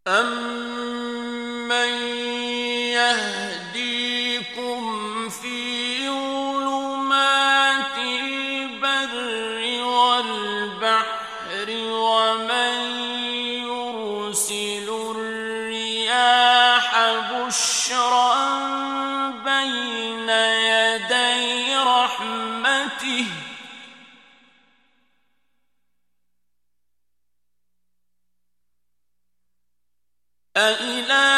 أَمَّن يَهْدِيكُمْ فِي ظُلُمَاتِ الْبَرِّ وَالْبَحْرِ وَمَن يُرْسِلُ الرِّيَاحَ بُشْرًا بَيْنَ يَدَيْ رَحْمَتِهِ أَإِلَٰهٌ